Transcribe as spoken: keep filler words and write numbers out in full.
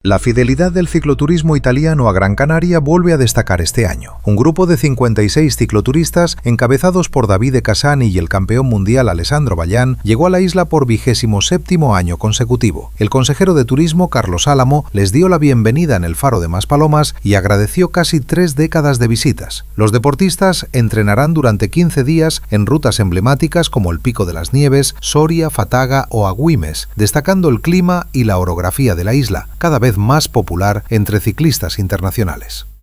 La fidelidad del cicloturismo italiano a Gran Canaria vuelve a destacar este año. Un grupo de cincuenta y seis cicloturistas, encabezados por Davide Casani y el campeón mundial Alessandro Vallán, llegó a la isla por vigésimo séptimo año consecutivo. El consejero de Turismo, Carlos Álamo, les dio la bienvenida en el Faro de Maspalomas y agradeció casi tres décadas de visitas. Los deportistas entrenarán durante quince días en rutas emblemáticas como el Pico de las Nieves, Soria, Fataga o Agüimes, destacando el clima y la orografía de la isla, cada vez más popular entre ciclistas internacionales.